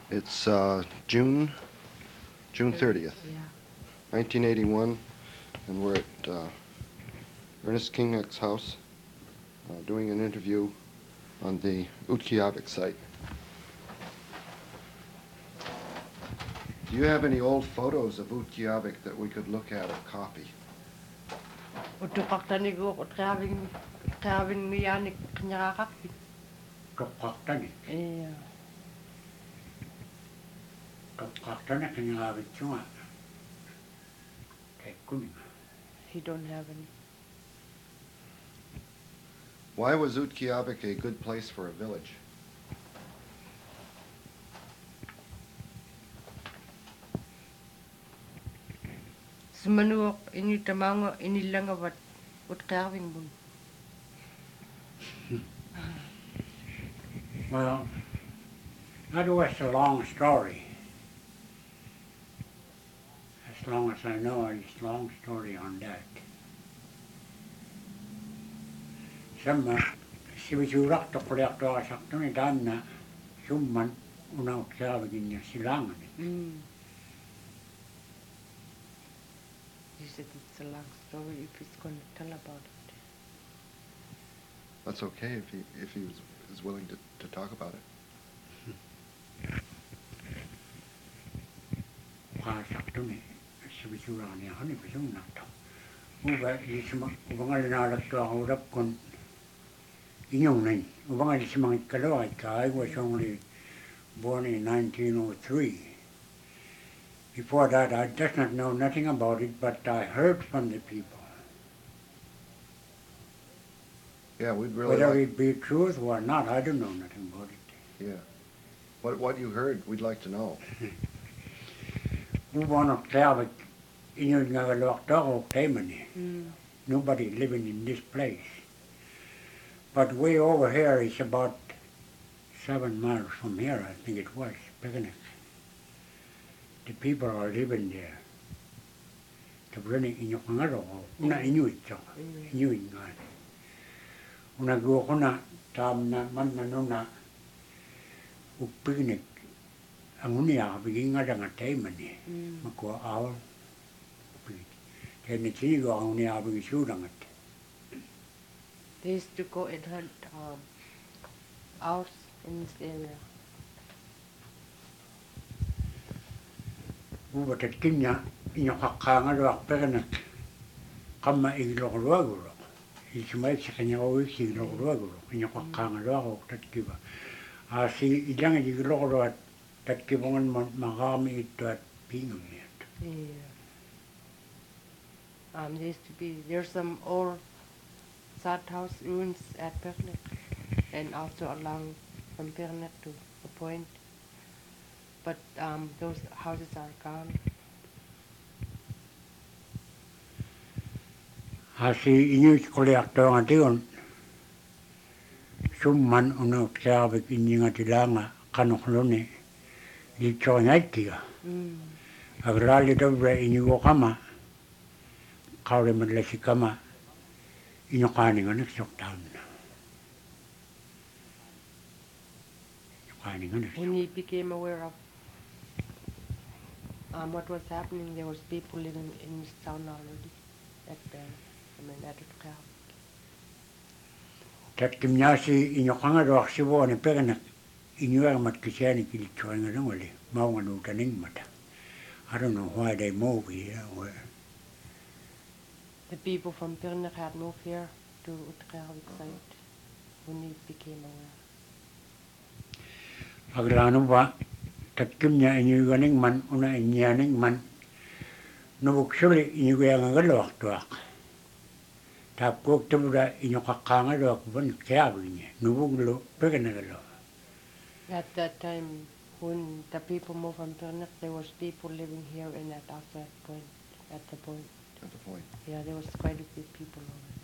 It's June 30th, Yeah. 1981, and we're at Ernest Kingnick's house doing an interview on the Utqiagvik site. Do you have any old photos of Utqiagvik that we could look at or copy? Utukaqtani ko utqaavin miyanik qinaqaqarpit. Toqqartani Iya. toqqartani qineraavitsunga taikkuninga. He don't have any. Why was Utqiagvik a good place for a village? Sumanuoq initamaanga inilangavat utqaavin bun. Well, that was a long story. As long as I know, it's a long story on that. Sama sivisuuraqtoqquliartuarasartuni taanna summan unautsaavaginnia silaangani. He said it's a long story if he's going to tell about it. That's okay if he is willing to talk about it. Qaasartuni sivisuuraaniarani pisunnarta. Uva isma uvangalinaalattuaruulakkun inyungnani. Uvangalisimangikkaluarikka. I was only born in 1903. Before that, I does not know nothing about it, but I heard from the people. Yeah, we'd really Whether like... it be truth or not, I don't know nothing about it. Yeah. What you heard, we'd like to know. Nobody living in this place. But way over here is about 7 miles from here, I think it was, Picnic. The people are living there. The running in your una Inuit, Inuit. Una guokuna tamna manna nuna upignik angunia biginga danga taimani makua awl kene chigo angunia bigishudangat. They used to go and hunt owls in this area. Uba tatkinya inyo kakanga luak pignik kama igloruaguro. Ismai sikanya o igloruaguro inyo kakanga luak tatkiba. Asi ilang igloruat tatkibongan magami ito at pingam yet. Yeah. There used to be, there's some old sad house ruins at Picnic and also along from Picnic to the point. But those houses are gone. Asi inyuit kuliaktoanga tion summan unut saavik inyinga tilanga kanukluni liitsoingaittiga. Agrali dobre inyuokama kaure madlasikama inyokaaninga niksoktaamna. When he became aware of what was happening, there was people living in this town already at Utqiagvik. Tatkimnyasi inyokanga ruaksivuoni Picnic inyuermat kisiani kilitsoingalangoli maunganuutaningmata. I don't know why they moved here. The people from Picnic had moved here to Utqiagvik site when he became aware. Aglanuba tatkimnya inyuganingman una inyaningman nubuksuli inyuyangaluaktuak. Tapkok tubra inyokakangaloak ban kiabinya nubuglo Picnicalo. At that time, when the people moved from Picnic, there was people living here and at outside point, at the point. At the point. Yeah, there was quite a few people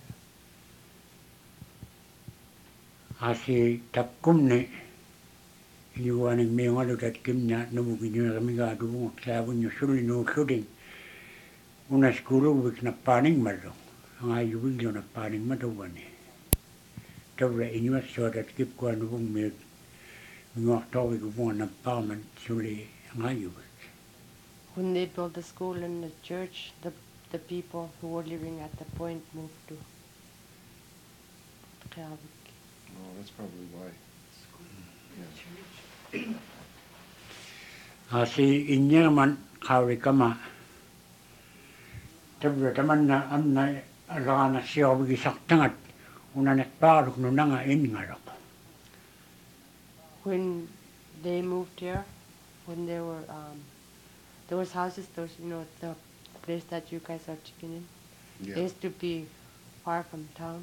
over there. Asi takkumni inyuaning miongalu tatkimnya nubuginyuamiga dubung kiabunyo suli no shooting. Una skulu wik na paning malo. Nga yuwigyo na paning matawani. Tawra inyuat so tatkip ko nubung Ngortovi one apartment suli ngayu. When they built the school and the church, the people who were living at the point moved to Reykjavik. Oh, that's probably why. Yeah. Asi inyaman kawikama. Tabra tamanna amna rana siyawi saktangat unanek paruk nunanga ingarok. When they moved here, when there was houses, those, the place that you guys are chicken in, they Yeah. used to be far from town.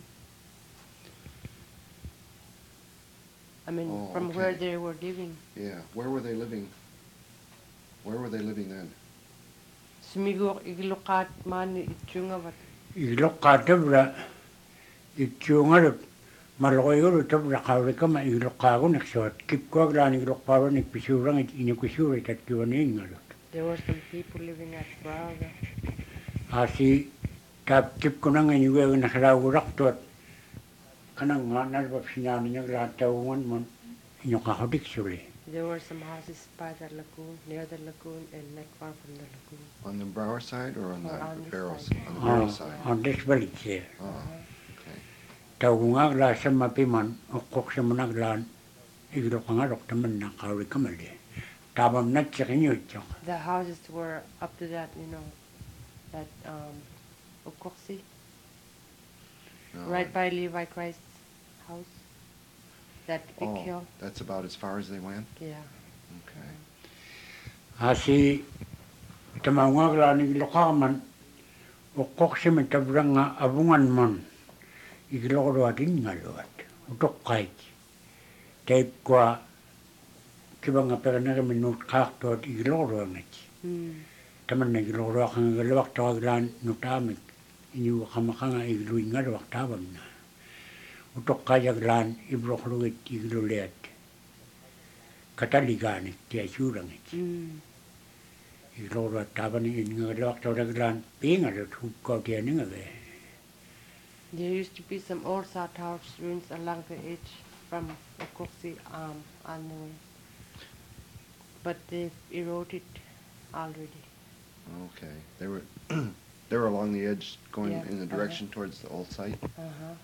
I mean, Oh, from where okay. they were living. Yeah. Where were they living? Where were they living then? Sumigur iglukat man itchungavat. Ilokka tabra itchungarok maloyuru tabra kawikama ilokka gunaksot kipkwaglan ilokka nik pisurang inukusuri tatkiwani ingarok. There were some people living at Braga. Asi tap tip kunang inuwe nakaragurak tot kanang nalbap sinani naglatawon mon inukahodik suli. There were some houses by the lagoon, near the lagoon, and not far from the lagoon. On the Brower side or on Or the on this Barrows? side. On the Barrow side. On this village here. Oh, okay. Tawungagla sa mapiman ukok sa managlan iglokangarok taman na kawikamali. Tabam na tsikinyutyo. The houses were up to that, that Ukoksi, No, right by Levi Christ's house. That big Oh, hill. that's about as far as they went? Yeah. Okay. Asi tamawagla ni ilokaman ukok sa matabranga abungan mon igloro atin ngalot. Utok kahit. Tape kwa kibanga peranag minut kakto at igloro ngit. Taman na igloro kang galawak tawaglan nutamik. Inyo kamakanga igluin ngalawak tabam na. Utok kayaglan ibrokluit iglulet. Kataliganik tiya surangit. Igloro at taban in ngalawak tawaglan pingarot hukko tiya ningave. There used to be some old South House ruins along the edge from Ukoksi on the way. But they've eroded already. Okay. They were they were along the edge going Yeah, in the direction towards the old site? Uh-huh.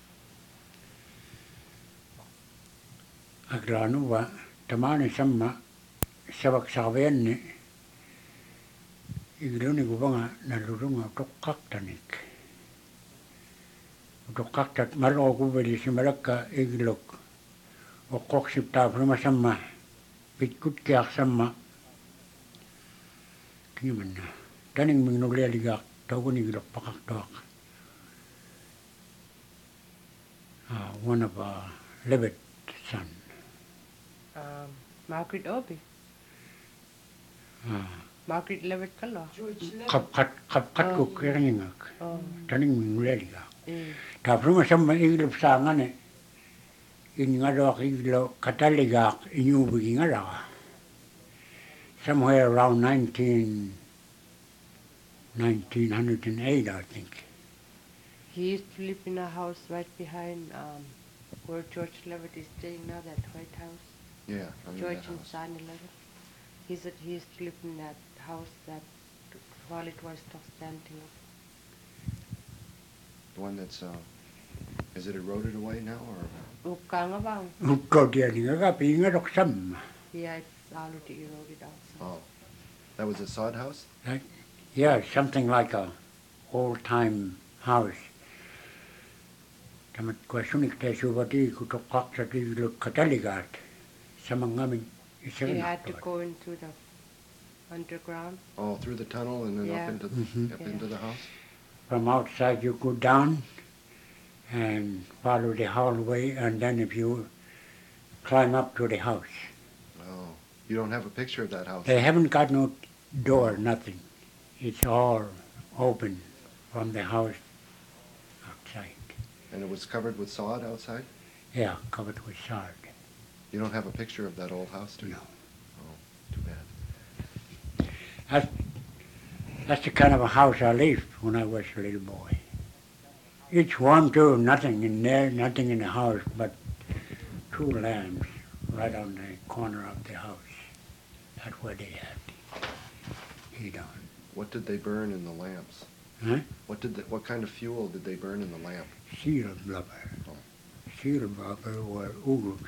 Agrano wa tamani sama sabak sabayan ni igluni gubanga nalurunga tokkaktanik. Tokkaktat malo gubali si malaka iglok o koksip tafruma sama pitkut kiyak sama kiman na taning mingnulialigak tawun iglok pakaktok. One of Levitt's son. Margaret Obi. Margaret Levitt Kalo. Kapkat ko kiringak. Oh. Taning mingnulialigak. Eh. Tafruma sama iglop sangan in ngadok iglo kataligak inyubig ngadawa. Somewhere around 1908, I think. He used to live in a house right behind where George Levitt is staying now, that White House. Yeah, I remember George that and house. Sonny Levitt. He said he used to live in that house that while it was still standing up. The one that's is it eroded away now or? Ukanga bang? Ukko dia nga pingadok sama. Yeah, it's already eroded also. Oh, that was a sod house? Yeah, something like a old-time house. Tamat kwasunik tayo subati kutokak sa iglo kataligat sa mga aming He had to go into the underground. Oh, through the tunnel and then Yeah. up into Mhm. up Yeah. into the house? From outside you go down and follow the hallway, and then if you climb up to the house. Oh, you don't have a picture of that house? They haven't got no door, nothing. It's all open from the house outside. And it was covered with sod outside? Yeah, covered with sod. You don't have a picture of that old house, do you? No. Oh, too bad. That's the kind of a house I lived when I was a little boy. It's warm too, nothing in there, nothing in the house but two lamps right on the corner of the house. That's where they had heat on. What did they burn in the lamps? Huh? What kind of fuel did they burn in the lamp? Seal blubber. Oh. Seal blubber were oogles.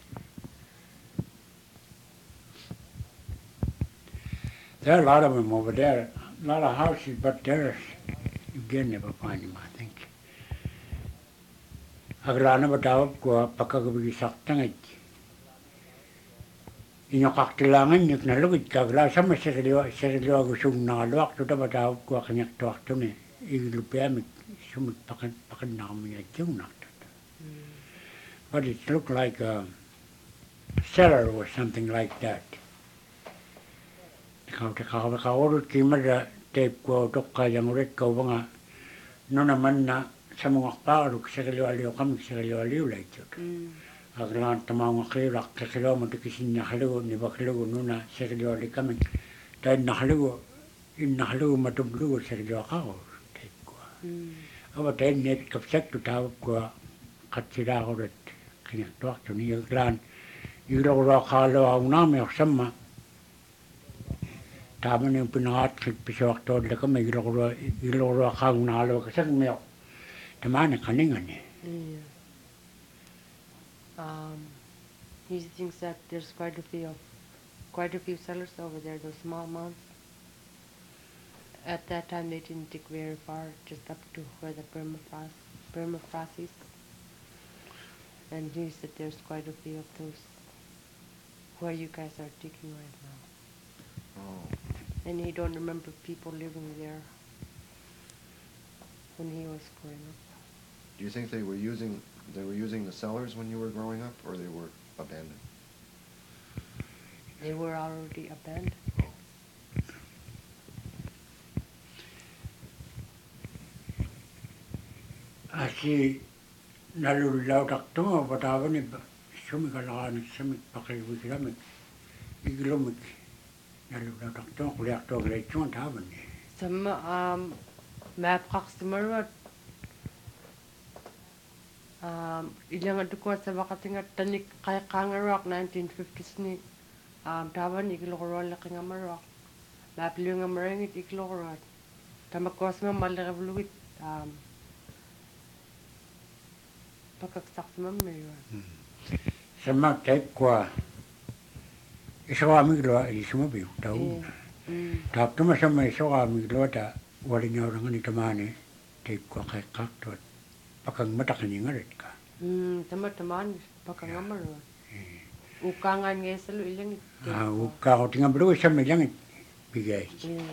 There are a lot of them over there. A lot of houses, but there's, you can never find them, I think. Agrana batawag ko, pagkagabigisak tangit. Inyo kaktilangan, yung nalugid ka, agla sa masiriliwa gusong nangaluak, tuta batawag ko, kanyak tuwak to ni, igilupiyamik, sumit pakad na kami at yung nakta. But it looked like a cellar or something like that. Nakaurot kimada tape ko, tukka yung ulit ko, mga, no naman na, sa mga parok, sa kaliwaliw kami, sa kaliwaliw lang ito. Aglaan tamang akirak, sa kaliwa mo tikisin na kaliwa, ni bakaliwa nuna, sa kaliwaliw kami. Dahil nakaliwa matubluwa sa kaliwa kao, tape ko. Aba tayo net kapsak to tawag ko, katsira ko rin, kinaktuak to ni aglaan. Ilaw kalawa ang namin, sama. Tama na yung pinangatkit, pisawak to, la kami, ilaw kang nakalawa, kasi may tamana kaningan eh. Yeah. He thinks that there's quite a few settlers over there, those small mounds. At that time, they didn't dig very far, just up to where the permafrost is. And he said there's quite a few of those where you guys are digging right now. Oh. And he don't remember people living there when he was growing up. Do you think they were using the cellars when you were growing up, or they were abandoned? They were already abandoned. Asi nalulaw takto, batawa ni sumikalakan, pakiwikilamik, igilumik. Nalulaw takto, kuliak to grechon taban ni. Some map customer ilang adukwa sa bakatinga tanik kay kangarok 1950s ni taban iglokoro laki nga marok mapli nga marengit iglokoro tamakos nga malakabluit pakaksak sa mamaywa Sama tape kwa isawami glo isumabi tahu. Tap tu masama isawami glo ta wali nya orang ni tamani tape kwa kay kaktot pakang matakan yung ngarit ka. Tama-taman pakangamaro ukangan nga sa ilang Uka ko tinggal berdua sama yang bigay.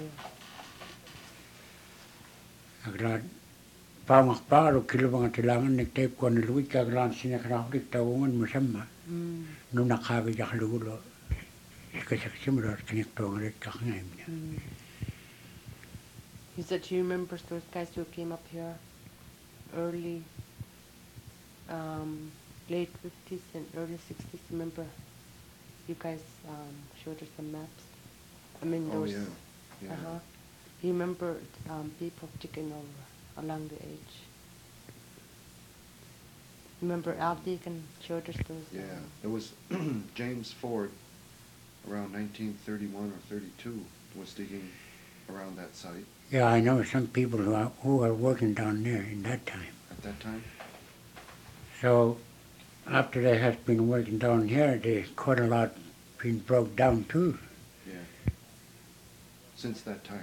Agran pamak paro kilo mga tilangan ni tape ko ni luwit ka agran sinakrakrik tawungan mo sama. Nung nakabi jak lugulo ikasaksimro kanik to ngarit ka ngayon niya. He said he remembers those guys who came up here early late 50s and early 60s. Remember you guys showed us some maps. I mean Oh those yeah. he remembered people taking over along the edge. Remember Al Deacon showed us those Yeah, it was James Ford around 1931 or 32 was digging around that site. Yeah, I know some people who are working down there in that time. At that time? So after they have been working down here, they quite a lot been broke down too. Yeah. Since that time.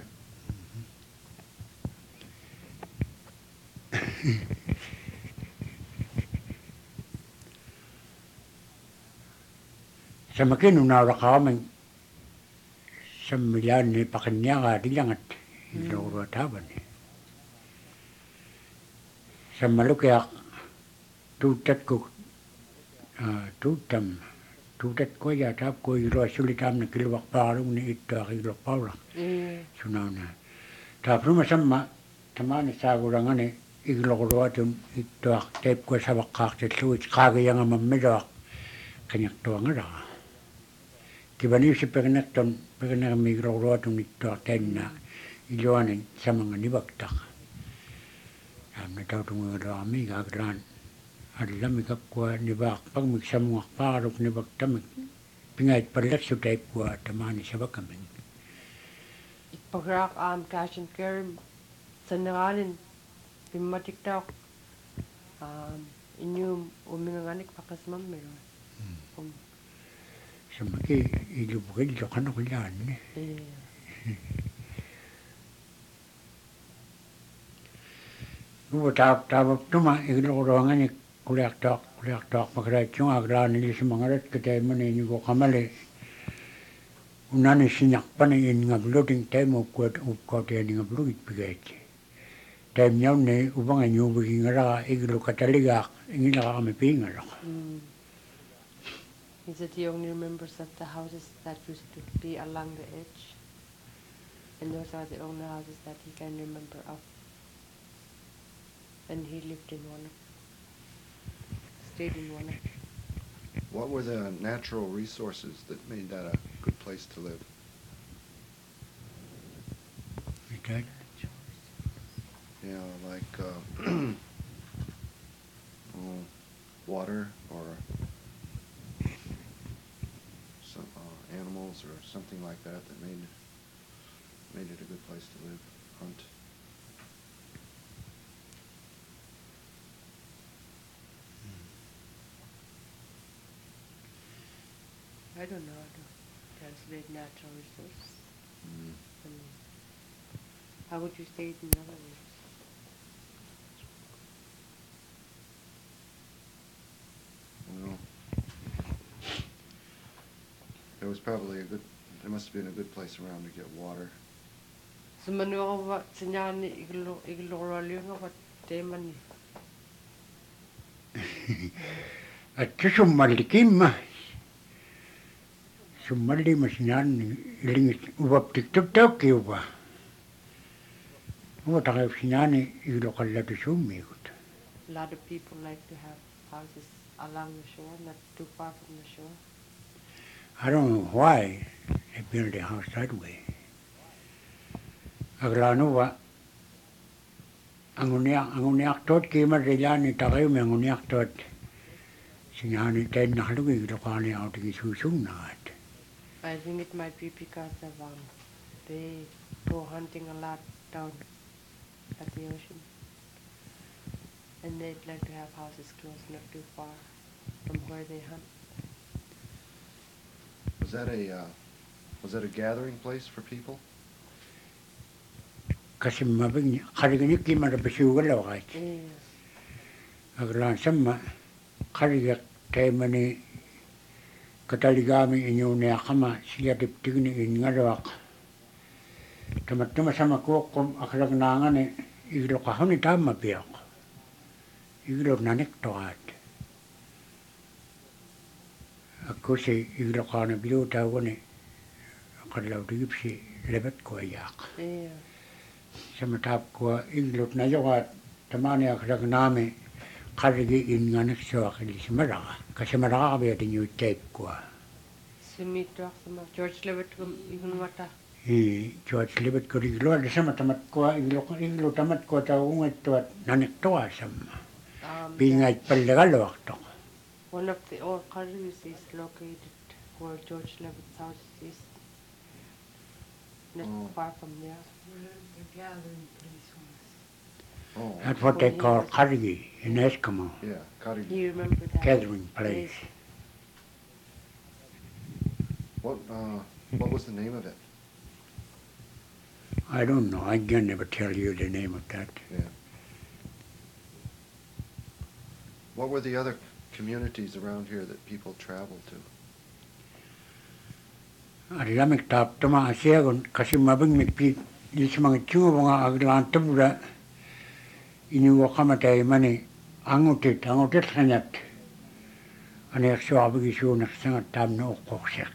Sa makin unara kami sa milyan ni pakanya ka dilangat iloro taban ni. Sa malukyak tutat ko tutat ko ya tap ko iro sulitam na kilwak parong ni ito kilwak parang sunaw na. Tapos masama tamani sa kurangan ni iglokoro atun ito tape ko sa bakak sa suwit kagaya nga mamidok kanyak to nga ra. Kibani si pagnak miglokoro atun ito ten na iluanin sa mga nibagtak. Na tao itong mga rami gagran. Alam ikap ko nibak pag migsam mga parok nibagtamik pingait palat su tape kwa tamani sabakamin. Pagrak cash and carry sanangalin pimatik tao inyum uminganik pakas mamiro. Samaki ilu bukid lo kano kulyan ne. Uwa tap tuma ilu roangani kuliak tok makrai chung agla nili semangarat kita mani nyugo kamale. Unani sinyak pani in ngabluting temo kuat upkote ni ngablugit pigete. Tem nyaw ne ubang nyugo ngara ilu kataligak ingila kami pingala. He said he only remembers of the houses that used to be along the edge. And those are the only houses that he can remember of. And he lived in one, stayed in one. What were the natural resources that made that a good place to live? Okay. You know, like water or some animals or something like that made it a good place to live, hunt. I don't know how to translate natural resource. How would you say it in other words? Well, there must have been a good place around to get water. So manuwa wa sinyani iglo liunga wa temani. At sumalikim sumali masinan ilingit ubap tiktok tok kiuba. Uwa takay sinani iglo kalatu sumikot. A lot of people like to have houses along the shore, not too far from the shore. I don't know why they built a house that way. Aglanuwa anguniak tot kima rilani takay me anguniak tot sinani ten nakalugi iglo kani outing isusung naat. I think it might be because of they go hunting a lot down at the ocean. And they'd like to have houses close, not too far from where they hunt. Was that a gathering place for people? Kasi mabing karigani kima rabasugal wakay. Aglan sama karigak temani kataligami inyo niya kama siya tiptigni ingalawak. Tamat sama kukum akalag nangane iglo kahuni tama piyak. Iglo nanik toat. Ako si iglo kahana bilu tawani akalaw digipsi lebet ko ayak. Sama tap ko iglo na yawat tamani akalag nami karigi inganik so akili simaraga. Kasi maraga kabiya tinyo tape ko. Sumito sama George Levitt igun wata. George Levitt ko iglo ada sama tamat ko iglo tamat ko tawungat tuat nanik toa sama. Pingait palagalawak to. One of the old quarries is located where George Levitt's house is. Not far from there. The gathering place was. Oh, That's what they call karigi in Eskimo. yeah, Do you remember that? Gathering place. What was the name of it? I don't know. I can never tell you the name of that. Yeah. What were the other communities around here that people traveled to? Alamik tap tama asiagon kasi mabing mikpit di sa mga tiyungo mga aglantabra inuwa kamatay mani angutit kanyat. Ani akso abig isu naksangat tam na ukoksek.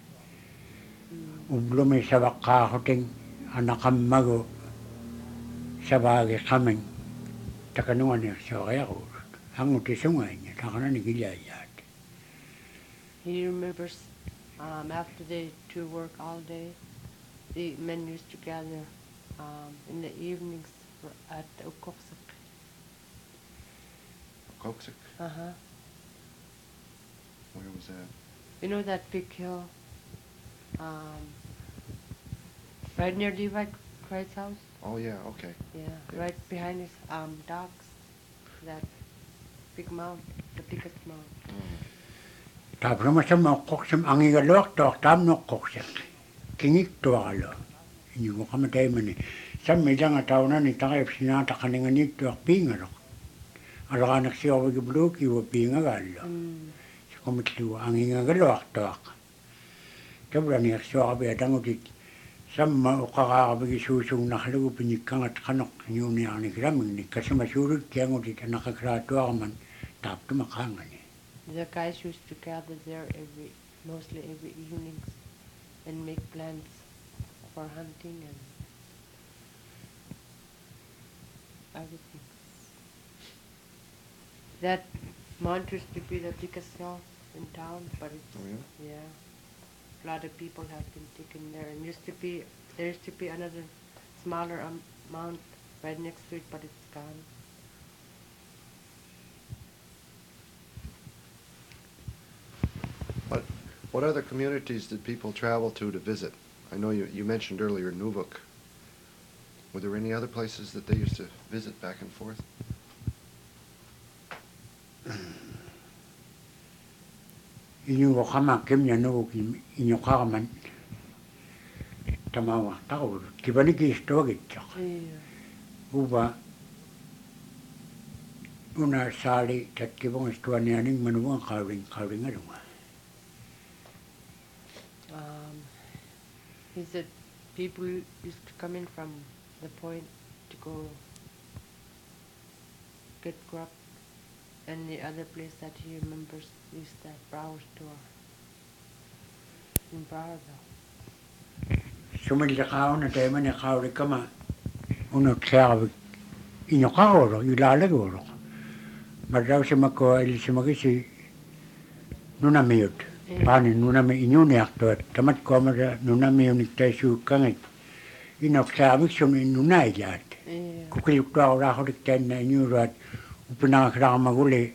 Ublumi sa bakahoting anakamago sa bagay kaming takanungan ni akso kaya ko. Angutit sungay niya, takana ni gilayat. He remembers after they to work all day, the men used to gather in the evenings at Ukoksak. Koksik? Uh-huh. Where was that? You know that big hill, right near Levi Christ's house? Oh, yeah, okay. Yeah, Yeah. right behind his docks. That big mount, the biggest mount. Tapos mo koksem angigaluak to tam no koksem. Kingik to alo. Inyo ko kamatay man ni. Sa medang ataw na ni takip sinata kaninganit to pingaro. Alo anak siya wag blue ki wa pingalo. Sa komitlu angigaluak to. Kabla ni siya ka betang utit. Sama ukakakabagi susung nakalugo pinikang at kanok niyo niya ni kraming ni kasi masurut kaya utit nakakrato ako man tap to makangan ni. The guys used to gather there mostly every evenings and make plans for hunting and everything. That mount used to be the biggest hill in town, but it's, Oh, yeah? yeah, a lot of people have been taken there. And there used to be another smaller mount right next to it, but it's gone. What other communities did people travel to visit? I know you mentioned earlier Nuvuk. Were there any other places that they used to visit back and forth? Inyo ko kama kim ya no inyo kakaman tamawa tao kibani ki stogi chak Yeah. uba una sali tat kibong istuani aning manuang kawing adunga. He said people used to come in from the point to go get grub, and the other place that he remembers is that Brower store in Browerville. Sumili kao na tayo man kao kama uno kaya inyo kao ilalagoro. Madaw si mako ili si magisi nuna miyot. Pani nuna mi inyo ni akto tamat ko mada nuna miyo ni tayo kangit. Ino kaya sun nuna ilat. Yeah. Kukuyuk daw raho dikten na inyo rat upinakakiraka maguli.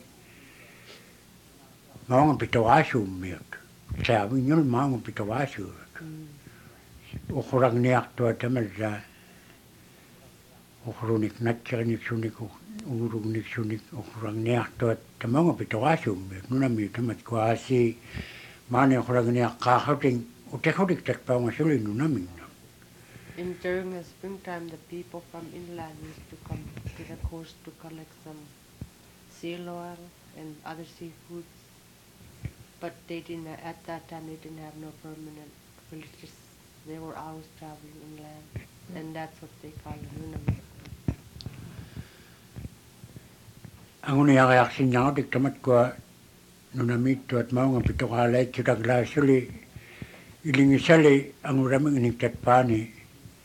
Maong pitawasu miyot. Kaya inyo maong pitawasu. Ukurang niyak to tamal sa ukurunik natsanik sunik urunik sunik ukurang niyak to tamang pitawasu miyot. Nuna miyot tamat ko asi mani ukurang niyak kakating utekodik takpa masuli nuna miyot. And during the springtime, the people from inland used to come to the coast to collect some seal oil and other seafoods. But they didn't. At that time, they didn't have no permanent villages. They were always traveling inland, and that's what they call the Nunavut. Ang uniyak sinyaw dik tamat ko nunamit to at maong pitokalay kitagla suli ilingisali ang uraming iniktatpani.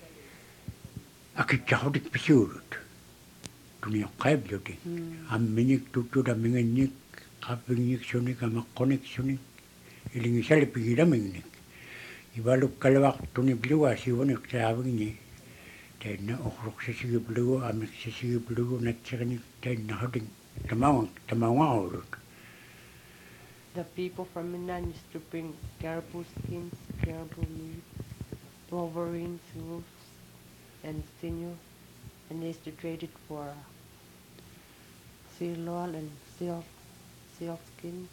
Akit siya dik pisurut. Tuniyok kaib yun. Aminik tutud aminganik kapinyik sunik amakonik sunik ilingisali pigiramingnik. Ibaluk kalawak tunik luwa siwanik sa abing ni. Tayo na ukrok sa sigib luwa amik sa sigib luwa natsakanik tayo na hoding tamawang urut. The people from inland used to bring caribou skins, caribou meat, wolverines, wolves, and sinew, and they used to trade it for seal oil and seal skins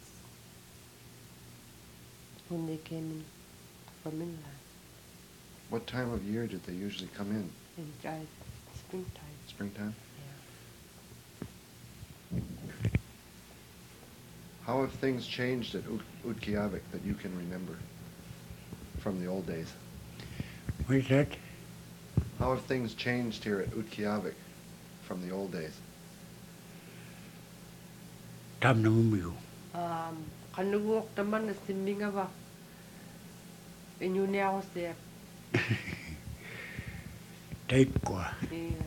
when they came in from inland What time of year did they usually come in? in springtime. Springtime? Yeah. How have things changed at Utqiagvik that you can remember from the old days? What is that? How have things changed here at Utqiagvik from the old days? Tam na mumiyo. Kanuwok naman na simbinga ba? Inyuni ako siya. Tape ko. Yeah.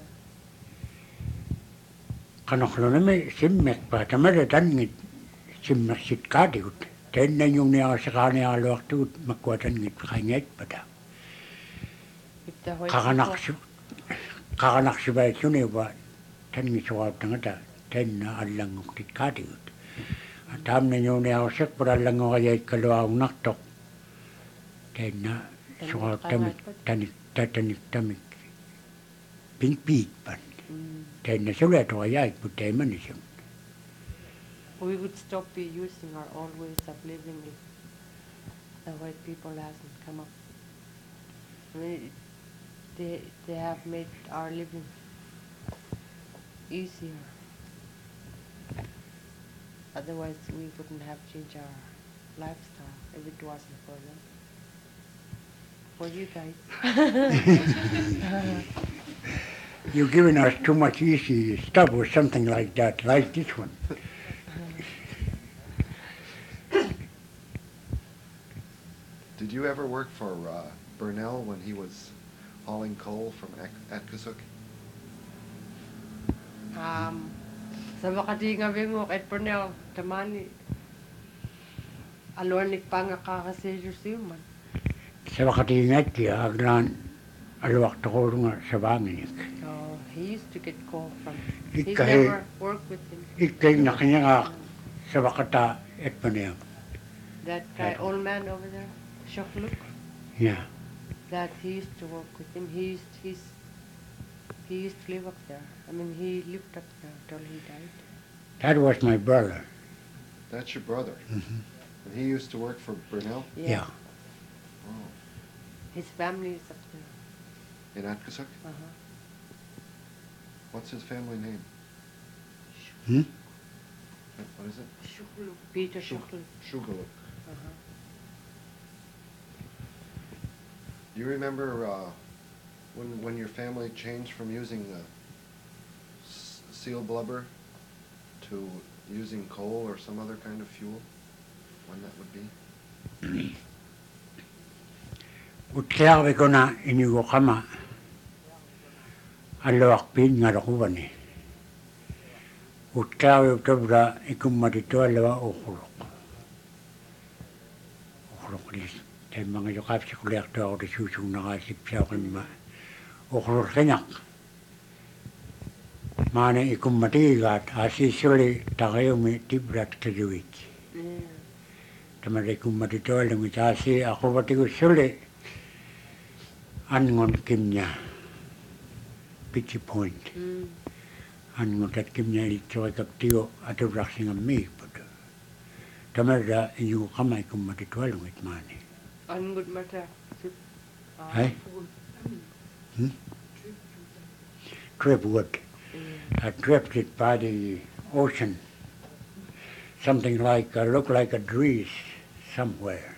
Kanoklo na may simmek pa. Tamada tangit simmek sit kadiut. Tayo na yung niya sa kanya alawak tuut makwatan ngit kanyet pa da. If the white Kakanak si bayit yun ba? Tan ngit sa wap tangata. Tayo na alang uktit kadiut. Atam na nyo na ako para lang ako kaya kalawang naktok. Kaya na, suka tamik, tanik tamik. Pink pan. Kaya na sulit ako kaya ikutay man isang. We would stop using our old ways of living if the white people hasn't come up. I mean, they have made our living easier. Otherwise, we wouldn't have changed our lifestyle if it wasn't for them. For you guys. You're giving us too much easy stuff or something like that, like this one. Did you ever work for Burnell when he was hauling coal from Atkasuk? Sa makati nga bingo kahit Pernell, tamani. Alwanik pa nga kakasejur siyo man. Sa wakatingat kaya aglan alwak to nga sa bangin. So he used to get call from. Ik He's kahit- never worked with him. Ikay na kanya nga sa wakata et panayam. That guy, old man over there, Shokluk, Yeah. that he used to work with him. He used to live up there. I mean, he lived up there till he died. That was my brother. That's your brother. Mhm. And he used to work for Burnell? Yeah. Oh. His family is up there. In Atkasuk? Uh-huh. What's his family name? Hmm? What is it? Peter Shokluk. Shugaluk. Uh-huh. Do you remember when your family changed from using seal blubber to using coal or some other kind of fuel? When that would be? Utlawe ko na inigo kama. Alwak pin nga rakuban eh. Utlawe utabra ikumarito alawa ukulok. Ukulok lis. Tayo mga yukap sa kulek to ako risusong nakasip siya ako nima. Ukulok kanyak. Mana ikumatigat asisuli takayo mi tibrat kajuwit. Yeah. Tamad ikumarito alam itasi ako batigo suli. Angon kimnya. Pitchy Point. Angon tat kimnya ito ay kaptiyo at raksing ang mi. Tamada yung kamay kung matitual ng itmani. On good matter. Hey? Driftwood. I drifted by the ocean. Something like, looked like a breeze somewhere.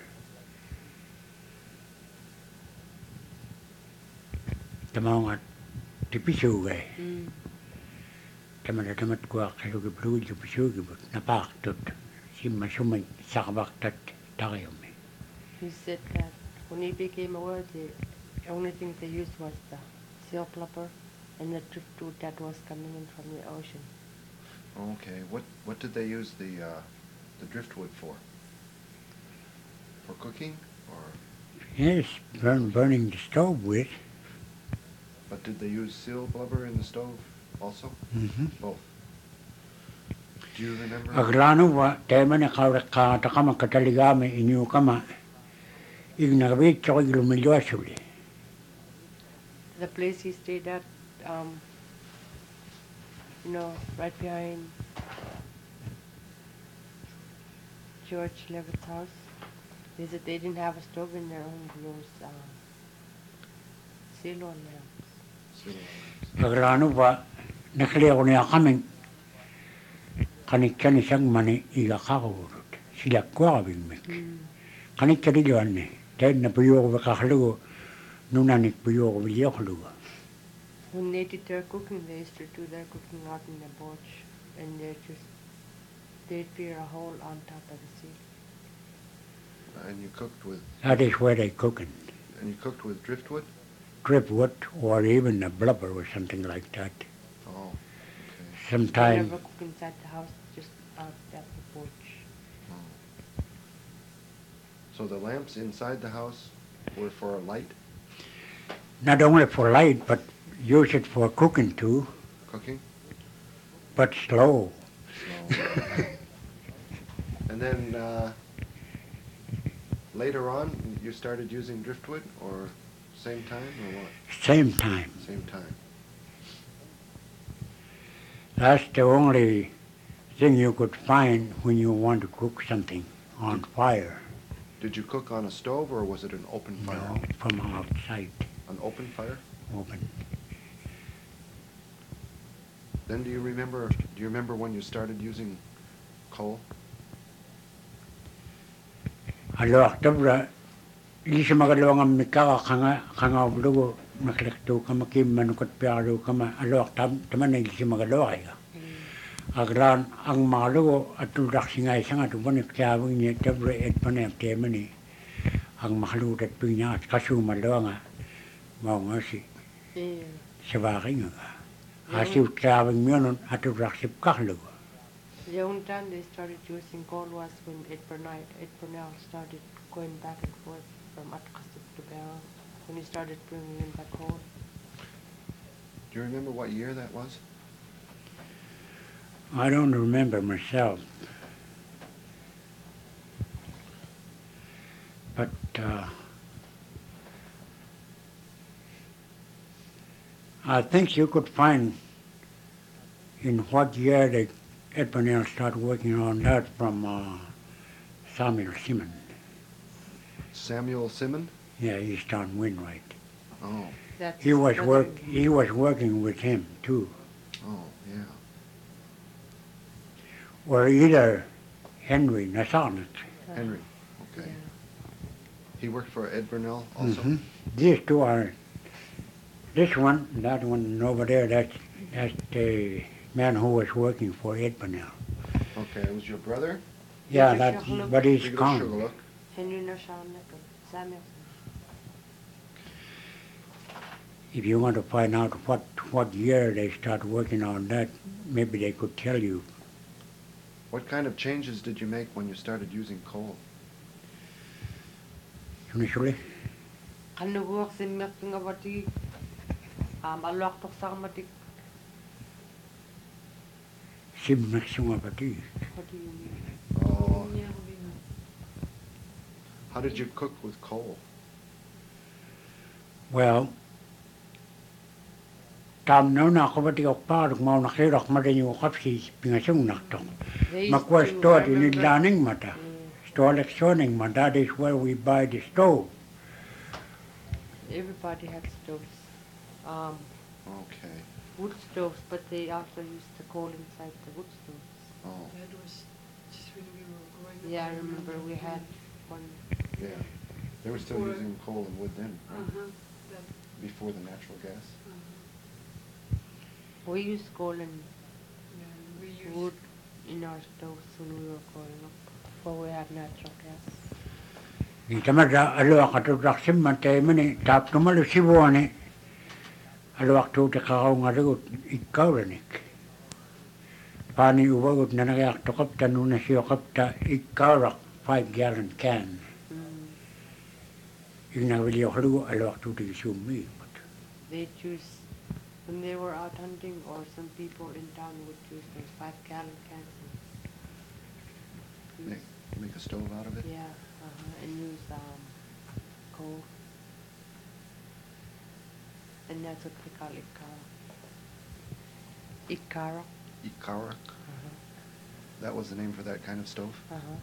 Tamang at tipisuge. Tamada tamat ko akasugi brugi pisugi but napaktot. Simma sumay sakabaktat takayumi. He said that when he became aware, the only thing they used was the seal blubber and the driftwood that was coming in from the ocean. Okay. What did they use the driftwood for? For cooking, or? Yes, burning the stove with. But did they use seal blubber in the stove also? Both. Do you remember? Aglano wa tema na kama kataligami inyo kama. Ignawit ko ilumilyo asuli. The place he stayed at, right behind George Levitt's house, they said they didn't have a stove in their own those seal on lamps. Seal Aglano wa nakliya ko niya kaming kanikyan isang mani igakakawurot. Sila kwa kabing mek. Kanikyan rin yun eh. Dahil na puyo ko kakalago, nunanik puyo ko biliyo kalugo. When they did their cooking, they used to do their cooking out in the porch, and they'd bear a hole on top of the seal. And you cooked with That is where they cooking. driftwood? Driftwood or even a blubber or something like that. Oh, okay. They Sometime, never cook inside the house, just out at the porch. So the lamps inside the house were for a light, not only for light, but use it for cooking too, cooking? but slow. No. then later on, you started using driftwood, or same time, or what? Same time. Same time. That's the only thing you could find when you want to cook something on fire. Did you cook on a stove, or was it an open fire? No, from outside, An open fire? open. Then do you remember when you started using coal? Aloak tabra, isa magalawang mika kanga blugo naklekto kama kim manukot piaro kama aloak taman na isa magalaway ka. Agran ang malugo at tulak singay sanga tumanik kawing niya tabra et panek temani ang makalutat pinya at kasu malawanga mau ngasi Yeah. sabaking nga. Asiw kawing miyon at tulak sip kaklugo. The only time they started using coal was when Ed Burnell started going back and forth from Atkasuk to Barrow, when he started bringing in that coal. Do you remember what year that was? I don't remember myself. But I think you could find in what year they Ed Burnell started working on that from Samuel Simon. Samuel Simon? Yeah, East on Windwright. Oh, That's He was brother- working with him too. oh, yeah. Or either Henry Nasanik. Henry, okay. Yeah. He worked for Ed Burnell also? Mhm. These two are, this one, that one and over there, that's the man who was working for Ed Burnell. Okay, it was your brother? Yeah, Richard that's, Sherlock. but he's Rigor gone. Sugarlook. Henry Nashanek and Samuel. If you want to find out what year they start working on that, maybe they could tell you. What kind of changes did you make when you started using coal? Initially, Kanuguak simyak nga bati. Alwak tok sa matik. Simnaksunga pati. What do you mean? Oh, Yeah, we know. how did you cook with coal? Well, tam no na ko pati ok parok mau nakirok madanyo kapsi pingasung naktok. They used Makwas to- to I at remember- inilaning mata. Yeah. Store electronic mata, that is where we buy the stove. Everybody had stoves. Okay. Wood stoves, but they also used the coal inside the wood stoves. Oh, That was just when we were growing up. Yeah, I remember we had one. yeah. They were still Before- using coal and wood then, right? Uh-huh, that, Before the natural gas? We used coal and yeah, we used. wood in our stoves when we were growing up, before we had natural gas. Itamada alo katutrak simmante mani tap tumalu sibuane. Alo aktu te kau ngarigut ikkauranik. Pani uwagut nanagayak tokapta nuna siyokapta ikkaurak 5-gallon can. Mm. Inawili oklugu alo aktu te sumi. They choose, when they were out hunting, or some people in town would use those 5-gallon cans. And Make, make a stove out of it? yeah, and use coal. And that's what they call ikara. Ikara. Ikarak? That was the name for that kind of stove? Uh-huh.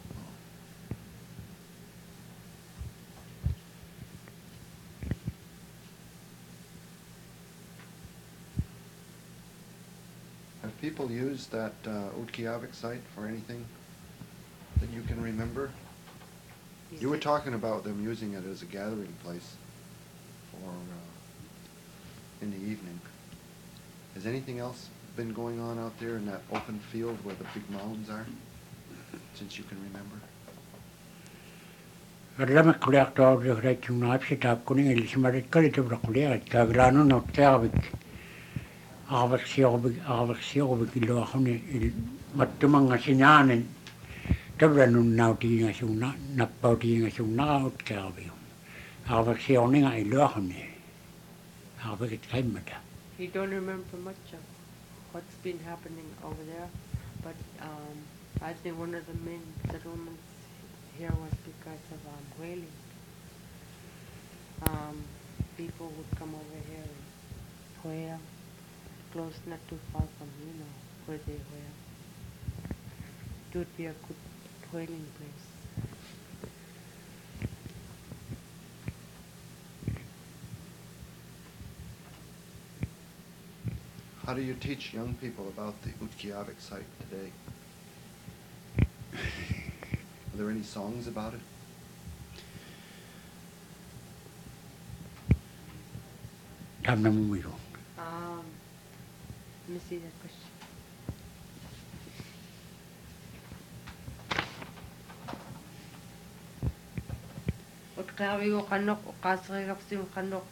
Have people used that Utqiagvik site for anything that you can remember? You were talking about them using it as a gathering place for in the evening. Has anything else been going on out there in that open field where the big mounds are, since you can remember? Ramak kuliak to the right to not sit up kuning elismarit kalit of kuliak kagrano not kavik. Avak ilo hone matumanga sinanin. Tabranun now tingin asung na napaw tingin asung na out kavi. Avak sioning ilo hone. Avak it came mata. You don't remember much of what's been happening over there, but I think one of the main settlements here was because of whaling. People would come over here and whale, close, not too far from, where they whale. It would be a good whaling place. How do you teach young people about the Utqiagvik site today? Are there any songs about it? Tam na mumiro. Let me see that question. Utqiagvik kanok ukasrigapsi kanok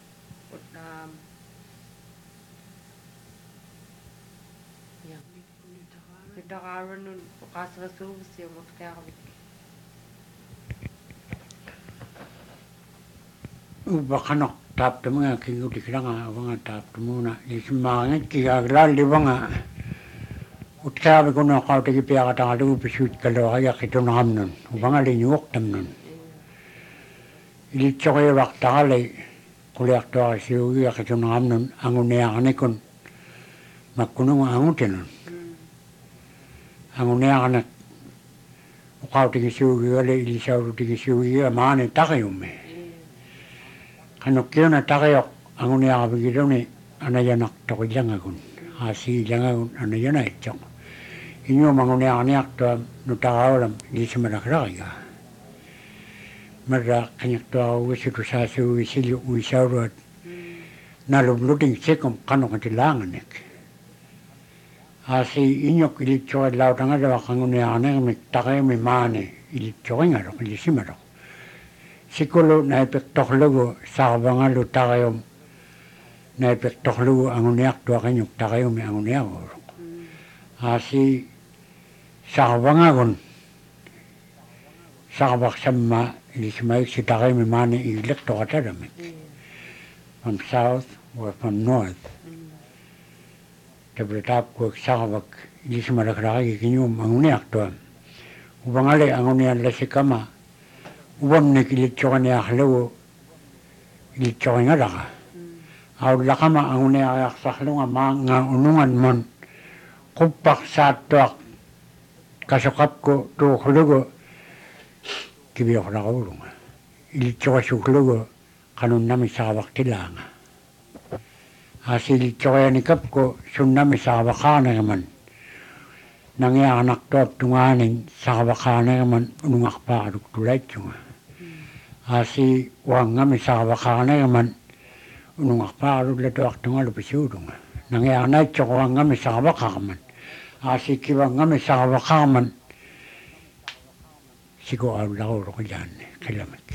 Nitaqaranun uqasrasuuvsi Utqiagvik. Ubakanok tap to mga kinguti kilanga wanga tap to muna ismangit kiagral libanga Utqiagvik kuno qauti kipiaga tangalu pisut kalo aya kitunamnun ubanga linyuk tamnun ilitsoge waqtaqale kuliaqtoa siugi kitunamnun anguneaqnikun makkununga angutinun anguneaqnak uqauti kisuugi gale ilisauruti kisuugi maani taqiyumme kanukkiuna taqiyok anguneaqavigiluni anayanak toqillangagun aasiillangagun anayana itsoq inyum anguneaqniaqtua nutaqaulam ilisumalakraqaga marra qaniqtuaquvisitu saasuugi sillu uisauruat nalumluting sikum qanuqatilaanganik aasi inyuk ilitsoqat lautangalawa anguneaqniqmik taqiyumi maani ilitsoqingaroq ilisimaroq sikulu naipektoqlugu saarvangalu taqiyum naipektoqlugu anguniaqtuaqinuk taqiyumi anguniaguuruq aasi saarvangagun saarvaqsamma ilisimaiksi taqiyumi maani igileqtoqataramik from south or from north tabletapkuak saarvak ilisimalaqraqigi kinyum anguniaqtua uvangale anguniallasikama ubamnik ilitsoqaniaqlugu ilitsoqingalaqa aullaqama anguniaqaqsarlunga maanga unungan mon quppaq saattuaq kasuqapku tuuqlugu kiviorlaqulunga ilitsoqasuklugu qanunnami saavaqtilaanga aasi ilitsoqianikapku sunnami saavaqaaniqman nangiaqnaqtuap tungaanin saavaqaaniqman unungaqpaaqaluk tulaitsunga aasi uangami saavaqaaniqman unungaqpaaqaluk latuaqtungalu pisuulunga nangiaqnaitsoq uangami saavaqaqman aasi kivangami saavaqaqman siku aullaquruq illaanni qilamik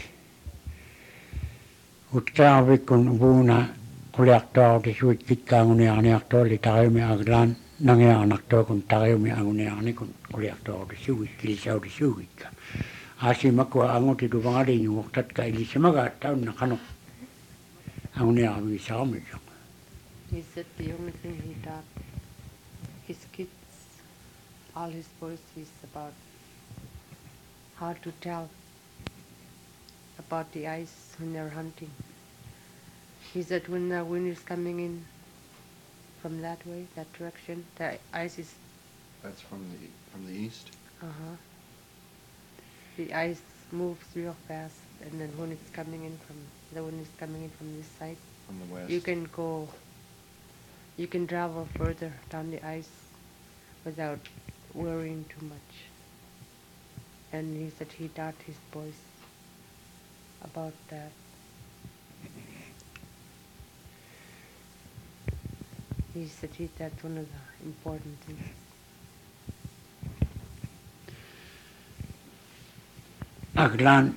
Utqiagvikkun upuuna quliaqtuaqutisuit kitkaanguniaqniaqtuali taqiyumi aglaan nangiaqnaqtuakun taqiyumi anguniaqnikun quliaqtuaqutisuit kilisautisuugitka aasi makua angutituvangaliñuuqtatka ilisamaga taunna qanuq anguniaqavigisaqamilluq He said the only thing he taught his kids, all his boys, is about how to tell about the ice when they're hunting. He said when the wind is coming in from that way, that direction, the ice is, That's from the east? the ice moves real fast, and then when it's coming in from, the wind is coming in from this side, From the west? you can travel further down the ice without worrying too much. And he said he taught his boys about that. He said that's one of the important things. aglaan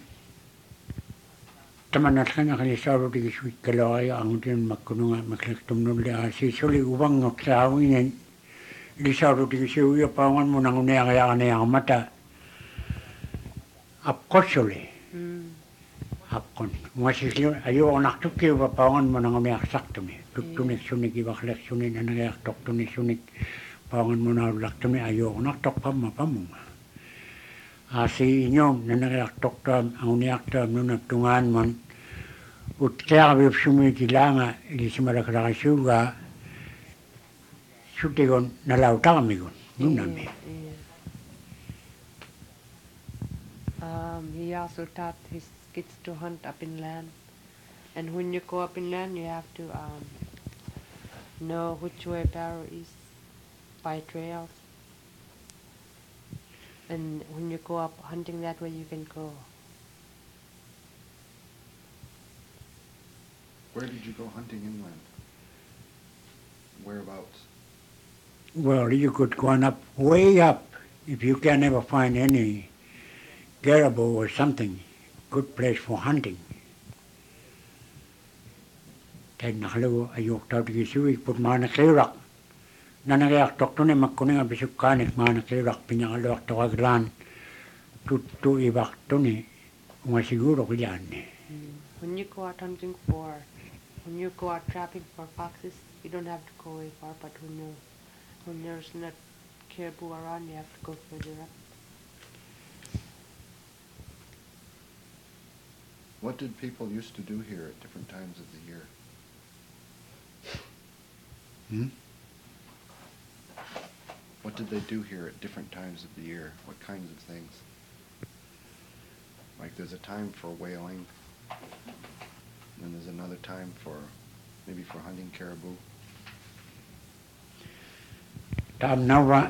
tamanalqanaqalisaurutigisuit kaloaya angutin makkununga maklektumnulle aasi suli uvangoqsaavinen ilisaurutigisuugia paunganmun anguniaqiaqaniaqamata apqossuli appon ungasislu ajuornartukkiuva paunganmun anguniaqsartumi tuttunik sunik ivaqlersunin anagiartortunik sunik Paangan mo na laktami ayoko naktok pa mapamunga. Asi inyom na nakiaktok ang uniaktam nunap tungan mon. Ut kaya kami sumikilanga ili simarakrakasuga. Sutigon nalautaga migon. Nunami. He also taught his kids to hunt up in land. And when you go up in land, you have to know which way barrow is by trails. And when you go up hunting that way, you can go. Where did you go hunting inland? Whereabouts? Well, you could go on up, way up, if you can never find any caribou or something. Good place for hunting. Kaya nakalago ayok tao tigisuig put mga nakirak. Na nagayak tok to ni magkuning abisuk kanik mga nakirak pinakaluak to kaglan. Tu ibak to ni mga siguro kaya ni. When you go out trapping for foxes, you don't have to go very far, but when there's not caribou around, you have to go further up. What did people used to do here at different times of the year? What did they do here at different times of the year? What kinds of things? Like there's a time for whaling, and then there's another time for maybe for hunting caribou. Tam nawa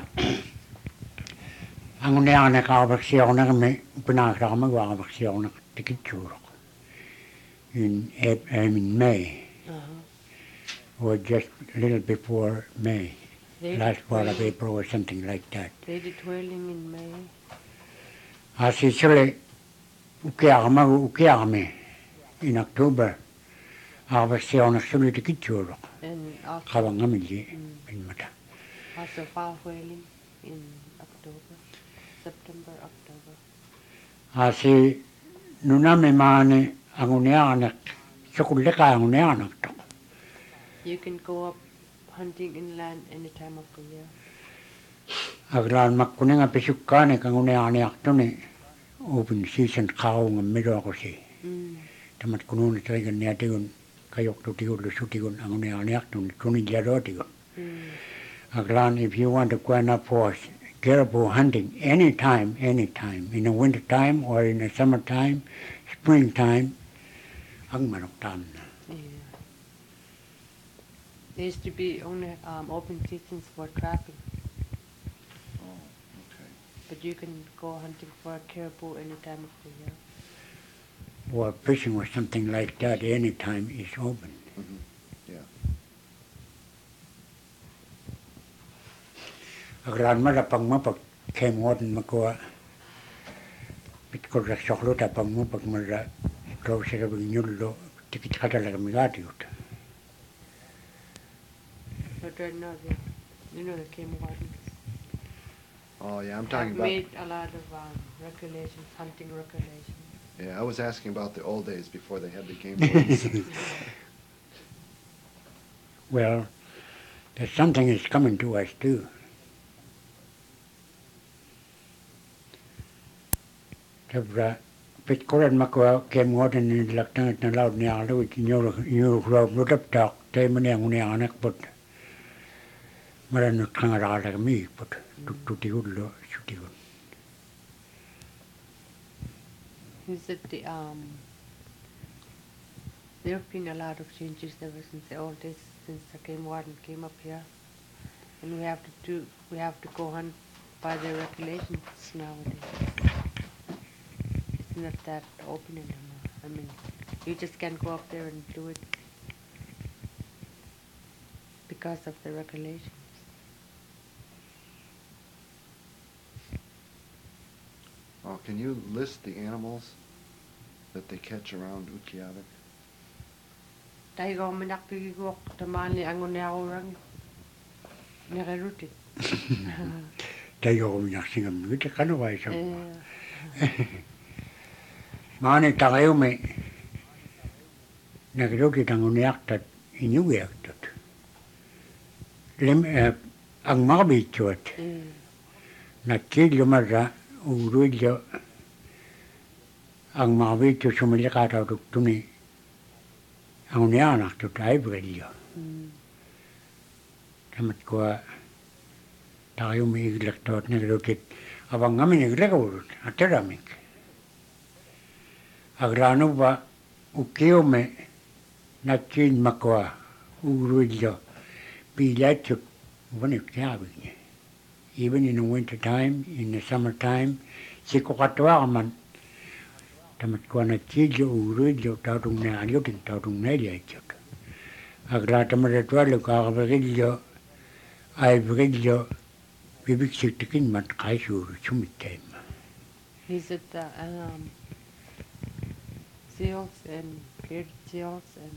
ang unayan na kawaksiyaw na kami pinakita kami kawaksiyaw na tikitsurok in May. Or just a little before May. Last part of April or something like that. They did whaling in May. Asi sila ukiya kami in October. Kawaksiyaw na sila tikitsurok. And also, Kawang kami di pinmata. also fall whaling in September, October. Asi nunami mani ang unayan sukulika ang unayan to. You can go up hunting inland any time of the year. Aglaan makkuning apisukkaani kang unayan to ni open season kaong ang miro ako si. Tamat kunun talaga niya tigun kayok to tigun lusutigun ang unayan to ni kunin jaro tigun. Aglaan, if you want to go up for caribou hunting anytime, in the winter time or in the summertime, springtime, ang manoktan na. There used to be only open seasons for trapping, Oh, okay. but you can go hunting for caribou any time of the year. Or fishing or something like that, anytime is open. Mm-hmm. Yeah. Aglaan malapang mapag kemotin makuha. Pitkol raksoklo tapang mapag mala ikaw sa kabing nyulo, tikit ka talaga migati yun. But right now, you know the game wardens Oh, yeah, I'm have talking about. made a lot of regulations, hunting regulations. Yeah, I was asking about the old days before they had the game wardens. Well, there's something that's coming to us too. Sabra, pitkoran makuha kemotin ni laktangat na laud niya alu inyuro rob lutap tak tay maniang uniang anak pot. Maran kangarala kami pot tutigud lo sutigud. He said there have been a lot of changes ever since the old days, since the game warden came up here, and we have to go hunt by the regulations nowadays. It's not that open anymore. I mean, you just can't go up there and do it because of the regulations. Oh, can you list the animals that they catch around Utqiagvik? Tayo minak pigigok tamali angon ni ako rang nakarutin. Tayo ko minaksingam kita kanaway sa Mani tagayo may nagluti ang uniaktat inyugiaktat. ang mga bichot. Nakilyo marra urudyo ang mga bichot sumilikataw tuktuni ang unianak tutay brilyo. Tamat ko tayo may iglaktot na lutit abang ngamin iglakot ataramik. Agrano ba ukiyo me nakin makwa urudyo pilatsuk wanik tiabig niya. Even in the winter time, in the summer time, sikukatwa man tamat ko na chilyo urudyo tatung na aluting tatung na liachot. Agra tamat ka brilyo ay brilyo bibiksik tikin mat kaisur sumitem. Visit the seals and bearded seals, and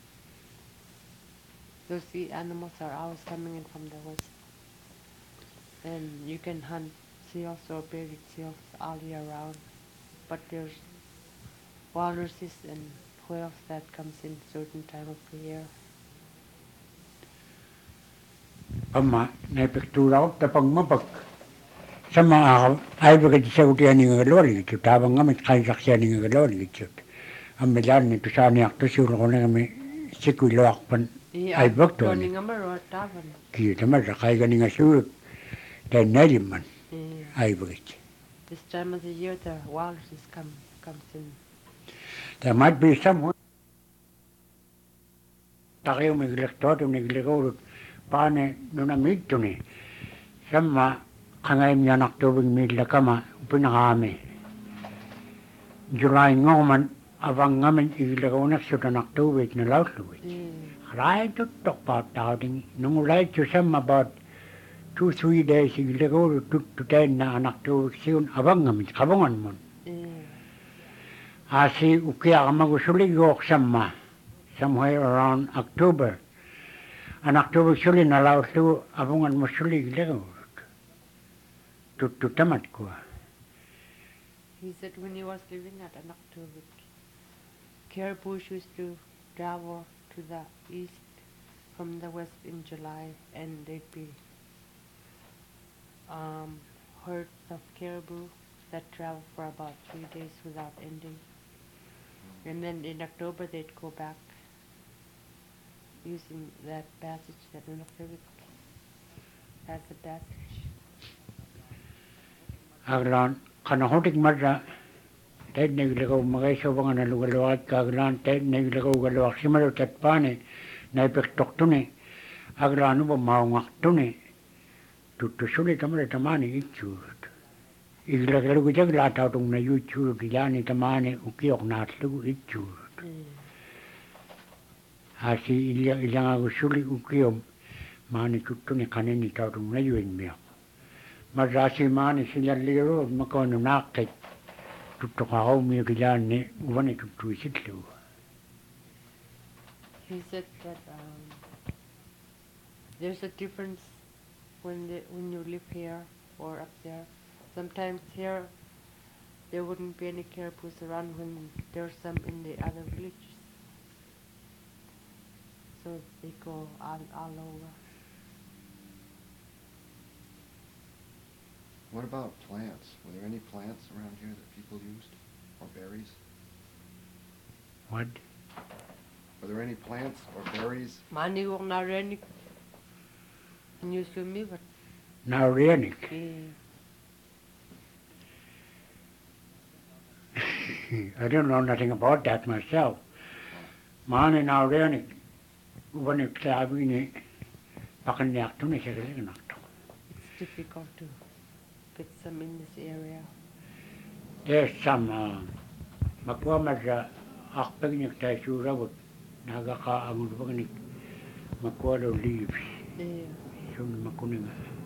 those sea animals are always coming in from the west. And you can hunt seals or bearded seals all year round. But there's walruses and whales that comes in certain time of the year. Amma na pektura tapang mapag sama ay bagay sa utian ni galori ito tabang ngamit kay saksyan ni galori ito. Ang medan ni tusani akto suro ko na kami sikuloak pan ay bakto ni. Kita marra kay ganing asurut dan naliman ay bagay. This time of the year the walruses comes in. There might be someone takiyo may glektot may glekot paane nuna mito ni sama kangayam yan aktubing midla kama pinakami July ngoman abang ngamin iglagaw na sudan aktubig na lautluwit karay tutok pa tawding nung ulay susam about 2-3 days iglagaw tututin na anak tubig siyon abang ngamin kabungan mo asi ukiya ka magusuligok sama somewhere around October. An October suli na lautlu abungan mo sulig iglagaw tamat ko. He said when he was living at Anaktovik, caribou used to travel to the east from the west in July, and they'd be herds of caribou that travel for about 3 days without ending. And then in October they'd go back using that passage that Anaktovik has a passage. Aglan kanahotik marra ted naglagaw magayso bang na lugalawat kaglan ted naglagaw galawak simalo tatpane na epektoktune aglano ba maungaktunne tutusuli tamale tamani ichurut iglagaw gujag latatung na yuchurut yani tamane ukiok natlu ichurut asi ilang agusuli ukiom mani tutune kaneni tatung na yuin miak Marasi mani sila liro makono nakit tutukaw mi kilani wani tutuisitlu. He said that there's a difference when you live here or up there. Sometimes here there wouldn't be any caribous around when there's some in the other villages. So they go all over. What about plants? Were there any plants around here that people used? Or berries? What? Were there any plants or berries? Mani wong na renik. News to me, but Now renik. I don't know nothing about that myself. Mani now renik. Wani klabi ni pakanyak tu ni siya nakto. it's difficult to get some in this area. There's some makwamad akpagnik tayo surawot nagaka ang pagnik makwalo leaves. So makuning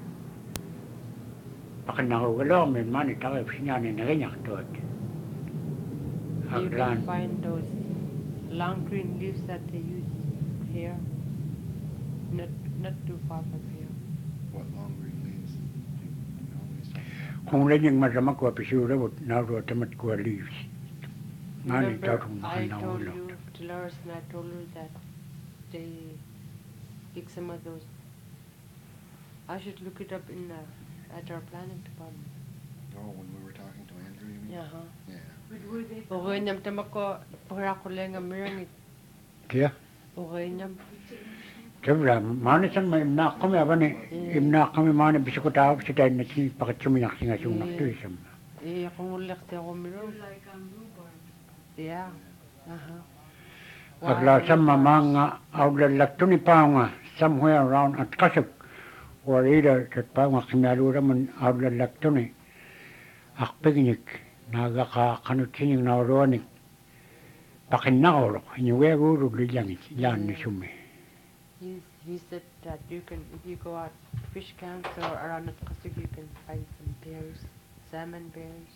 pakanakugalaw may mani tayo sinyanin na ganyak tot. You can find those long green leaves that they use here, not too far from here. What long green leaves? Do you know what he's talking about? Kung lang masama ko pisurawot naroon tamat ko leaves. Ngani Remember, tatong I told makanawala. you, Dolores, and I told you that they pick some of those I should look it up in at our planning department. Oh, when we were talking to Andrew, you mean? Yeah, huh? Yeah. But were they Urenyam tamako pahako lenga mirangit. Kaya, Urenyam. kaya manisan may imnak kami abani, imnak kami mani bisiko tao si tayo na si pakatsuminak singa sunak to isam. Eh, kung ulak siya ko they mirang. were like rhubarb? Yeah. Uh-huh. Agla sama mga outlet to ni paunga somewhere around at Kasuk or either sa paunga kimalura man outlet to ni akpignik naga ka kanutsining na oronik pakinnaolok inyuwe guru lilang yan ni sumi. He said that you can, if you go out fish camps or around at Kasuk, you can find some bears, salmon bears.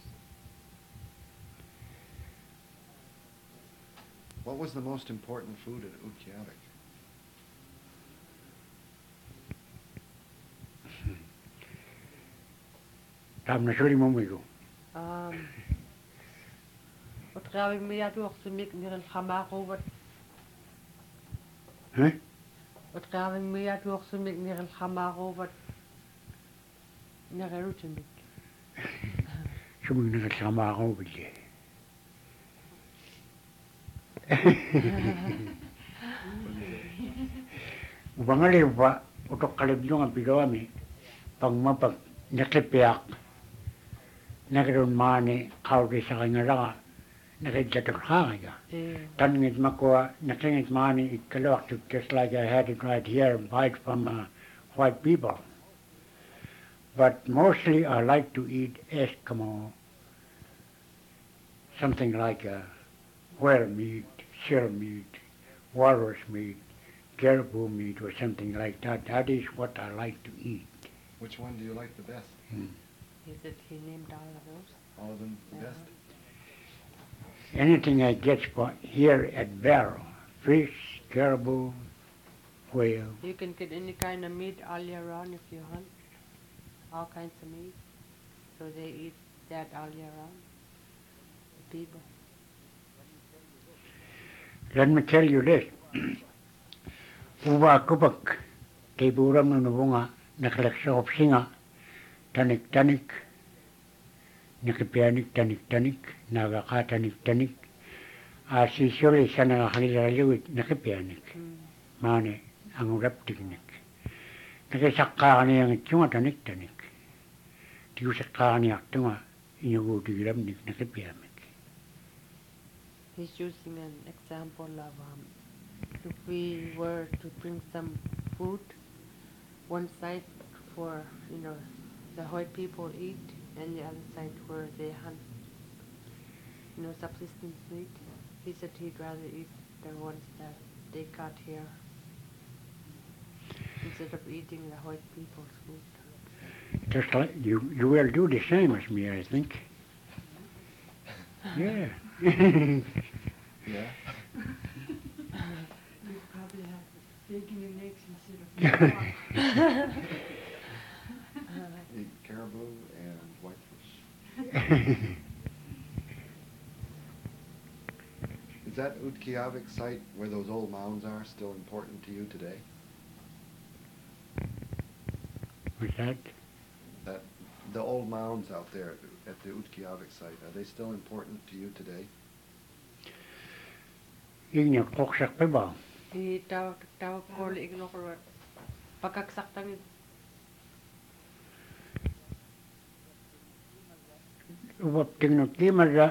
What was the most important food at Utqiagvik? Tam na suri mo migo. Utqagvik miya tu oksumik niren khamako wat. Eh? Utqagvik miya tu oksumik niren khamako wat. Nagarutumik. Sumi na kasama ako bili. Ubangali ba utok kalibyo nga pilawami pag mapag nakipiyak nagkaroon mani kawri sa kanya raka nakidyatok hangaya. Taningit makuha nakingit mani ikalawak just like I had it right here bite from white people. But mostly I like to eat Eskimo, something like whale meat, seal meat, walrus meat, caribou meat or something like that. That is what I like to eat. Which one do you like the best? He said he named all of those. All of them the Yeah. best? Anything I get here at Barrow, fish, caribou, whale. You can get any kind of meat all year round if you hunt. All kinds of meat. So they eat that all year round. The people. Let me tell you this. Uwa kupak, kay buram no nubunga, nakalaksa singa, tanik-tanik, nakipianik tanik-tanik, nagaka tanik-tanik, sisuli sa nakakalirawit nakipianik, mani ang urap-tiknik. Nakisakka niya ng itsunga tanik-tanik, tiusakka niya tunga, inyugudiramnik nakipiamik. He's using an example of if we were to bring some food, one side for, the white people eat, and the other side where they hunt, subsistence meat. He said he'd rather eat the ones that they got here instead of eating the white people's food. Just like you will do the same as me, I think. Yeah. Yeah? You probably have bacon and eggs instead of meat. Eat caribou and whitefish. Is that Utqiagvik site where those old mounds are still important to you today? What's that? That the old mounds out there at the Utqiagvik site, are they still important to you today? Inya koksak pa ba? Tawag ko igno ko pagkaksaktan Ubap tingno kimara.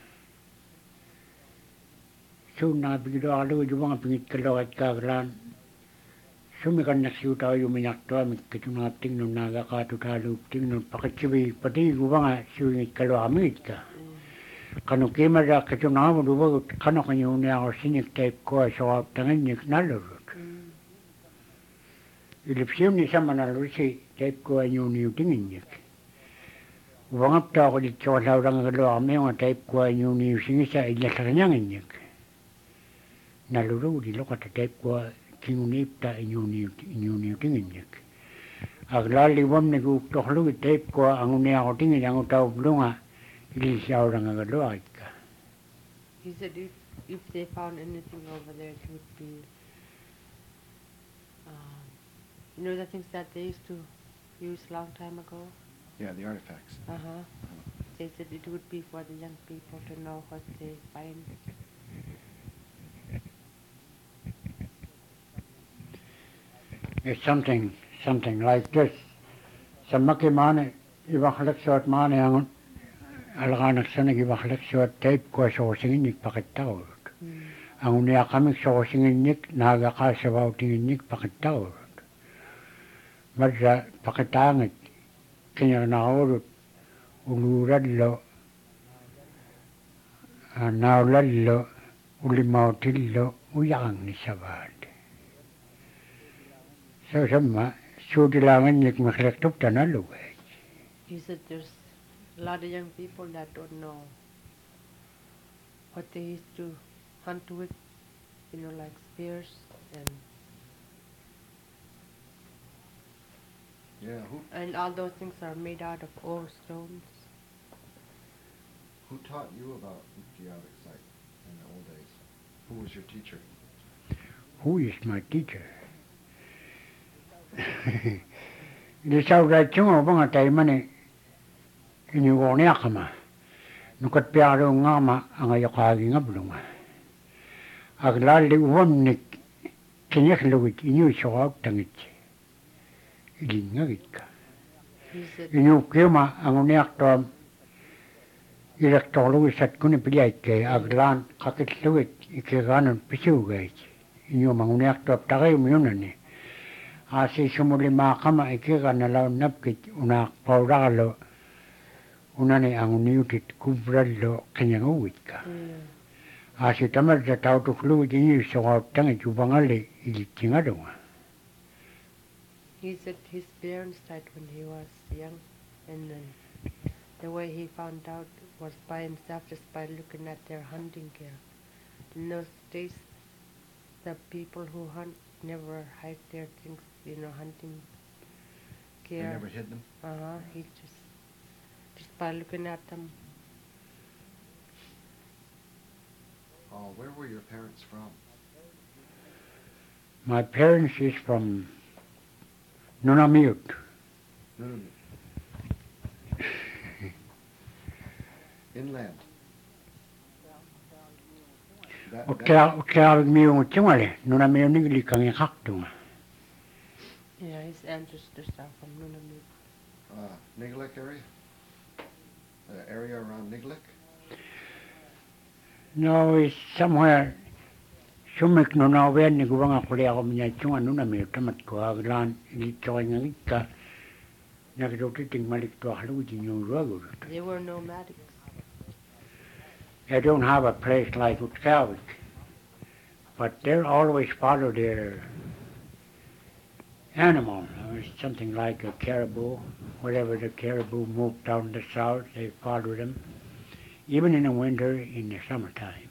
So na bigdo alu jubang pingit kalawat kagran. Sumikan na siutaw yuminak to amik kituna tingno naga katutalu tingno pakitsibi pati gubanga suingit kalawamit ka. Kano kimara kituna mo dubagot kano kanyo niya ako sinik tape ko so tangan nik nalurut. Ilipsim ni sa manalusi tape ko anyo niyo tingin nik. Wangap ta ako dito sa laurang kalawami yung tape ko anyo niyo singisa ilasaranyangin nik. Naluru di lo kata tape ko kingunip ta inyo niyo tingin nik. Aglaliwam ni guktohlu tape ko ang niya ako tingin ang utaw blunga. He said if they found anything over there, it would be, the things that they used to used long time ago. Yeah, the artifacts. Uh-huh. They said it would be for the young people to know what they find. It's something like this. Samaki mane, ibakhlek suat mane angun, alganak sana ibakhlek suat tape ko sourcing nik pakitaw. Mm. Angun niya kamik sourcing nik naga ka sabaw tingin nik pakitaw. Madra pakitangit, kanya na urut, uluradlo, nauladlo, ulimautillo, uyang ni sabad. So sama, sudilangan nik makhlek tup tanaluwe. He said there's a lot of young people that don't know what they used to hunt with, like spears Yeah, and all those things are made out of old stones. who taught you about Utqiagvik site in the old days? Who was your teacher? Who is my teacher? Di saurai chungo banga tay mani inyugoni akama. Nukat piaro ngama ang ayakagi ngablunga. Aglali wonnik kinyakluwit inyu shawag tangit. Ilingagit ka. He said, Inyu kima ang uniak tom ilaktoluwi sat kuni pilay kay aglan kakitluwit ikiganon pisugay. Inyu manguniak top tagay umyunani. Asi sumuli makama ikigan na laon napkit unak paudalo unani ang uniutit kubralo kanyang uwit ka. Asi tamad sa tautukluwit inyu sa tangit ubangali ilitingadunga. he said his parents died when he was young, and then the way he found out was by himself, just by looking at their hunting gear. In those days, the people who hunt never hide their things, hunting They gear. never hid them? He just by looking at them. Oh, where were your parents from? My parents is from Nunamiut. Nunavut. Inland. Utkiagvik miyong utsingwale, Nunamiut nigli kang ikaktunga. Yeah, his ancestors are from Nunavut. Niglek area? The area around Niglek? No, it's somewhere sumik nunawen ni gubanga kuliya ko minya chunga Nunamiut tamat ko aglan ilitoy ngika nagdutiting malik to haluji yung ruagurut. They were nomadics. They don't have a place like Utkiagvik, but they always follow their animal. It's something like a caribou. Wherever the caribou move down the south, they follow them, even in the winter, in the summertime.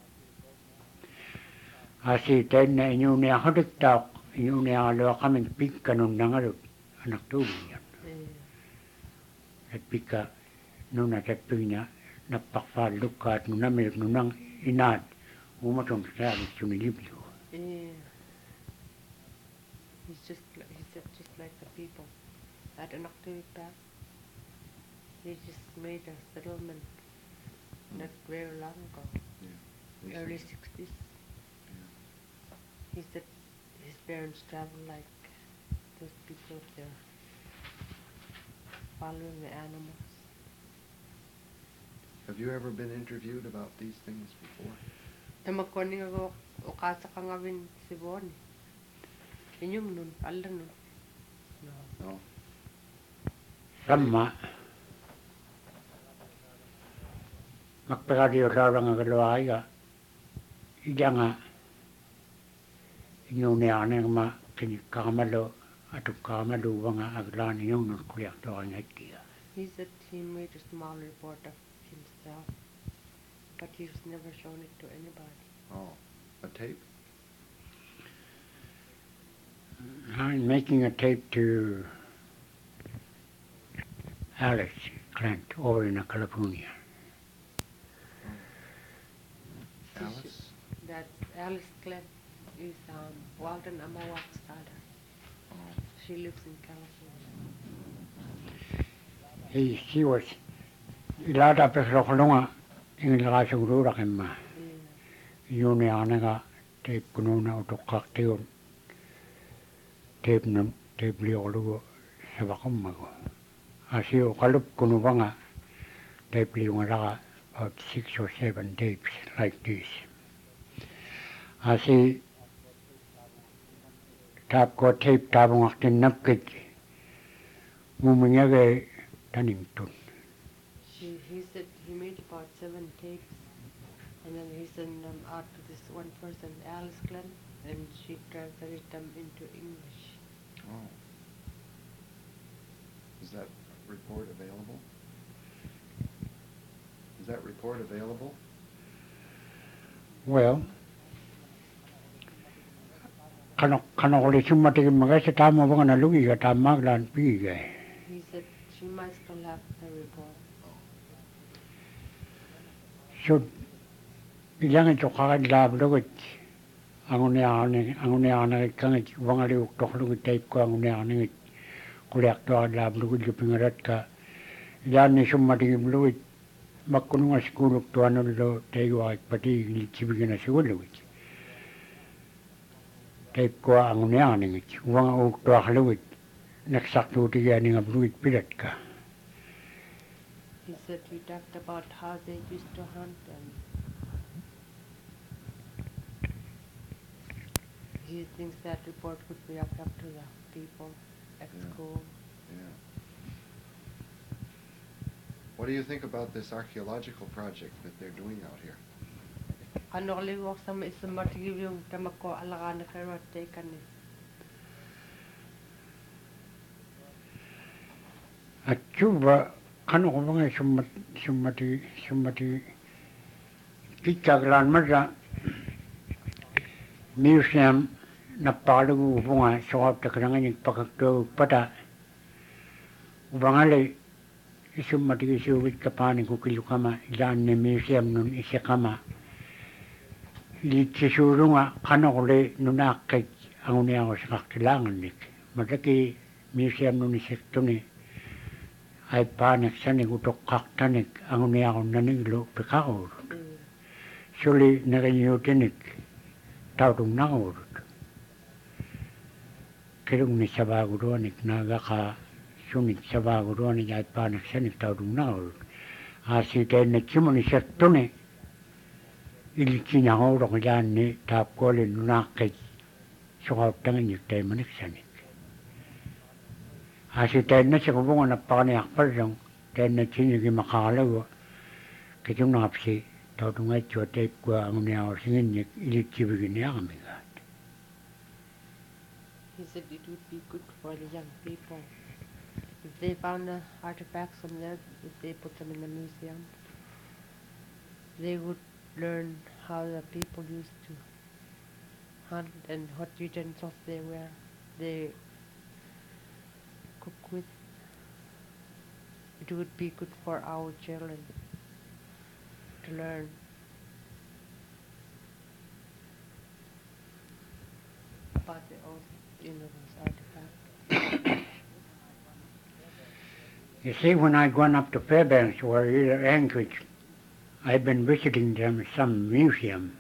Asi ten na inyo niya hatiktak, inyo niya alo kaming pika nung nangarot, anak tubig yan. At pika nung natagpina, napakfal lukat nung namilik nung nang inad, umatong sa sunilibyo. Yeah. He said just like the people at Anaktuikpa. They just made a settlement not very long ago, Yeah. early 60s. He said his parents traveled like those people there, following the animals. Have you ever been interviewed about these things before? Tamakoning ako ukasa ka nga bin si Bonnie. Inyong nun, ala nun. No. No. Sama. Magpakadiyo sa orang nga kalawaya. Ija nga. Inyo niya nga ma kinikamalo at kamalo ba nga aglan yung nagkuliak to ang ikiya. He said he made a small report of himself, but he's never shown it to anybody. Oh, a tape? I'm making a tape to Alex Clint over in California. Alice? That Alice Clint is Walden Amawak's daughter. Oh. She lives in California. She was ilata pesrokolunga ingilaka sigurura kemma. Yuni anega tape kununa utokaktiun tape nun tape liolugo sabakummago. Asio kalup kunubanga tape liungalaka about 6 or 7 tapes like this. Asi tap ko tape tabungaktin napkit mumingage taningtun. He said he made about 7 tapes, and then he sent them out to this one person, Alice Glenn, and she translated them into English. Oh. Is that report available? Is that report available? Well, kanokoli summatigin magasa tama ba na lugi ka tama lan pigay. He said she might still have the report. So ilang ito kakad lab lugit anguniana kangit wangali uktok lugit tape ko anguniana kulyak to lab lugit pingarat ka ilan ni summatigin lugit magkununga sikulok to ano lo tayo ay pati sibigin na siguro lugit. Tape ko anguniana wanga uktok lugit naksakto tiga ni ngabluit pilat ka. He said we talked about how they used to hunt, and he thinks that report could be up to the people at Yeah. school. Yeah. What do you think about this archaeological project that they're doing out here? Ano kaliwak sa matigil yung tamako alakan na kayo at taken it. At Cuba, kano ko mga summati kitaglan mada museum na palugu bunga soap ta kanang pagkakto pata ubangali summati suwit kapani ko kilukama ilan ni museum nun isa kama li tisurunga kano ko le nunakit ang uniya ko sa kakilangan nik mataki museum nun isa ni ay panik sanig utok kaktanik ang uniya ko naniglo pekaur. Suli nakanyutinik tautong naurut. Kirung ni sabaguronik nagaka sunik sabaguronik ay panik sanig tautong naurut. Asitay na simuni sa tuni ilikinahuro ko yan ni tapkolin nunakit sukap tangin yung tayo manik sanig. Asitay na siya kubungan na pakaniyak pa rin tayo na sinigi makalawa kitong napsi tautong ay chua tape ko ang uniya ko singin niya ilitsibigin niya kami gat. He said it would be good for the young people if they found the artifacts from there, if they put them in the museum. They would learn how the people used to hunt and what utensils they cook with. It would be good for our children to learn. About the old those artifacts. You see, when I gone up to Fairbanks or either Anchorage, I've been visiting them some museum.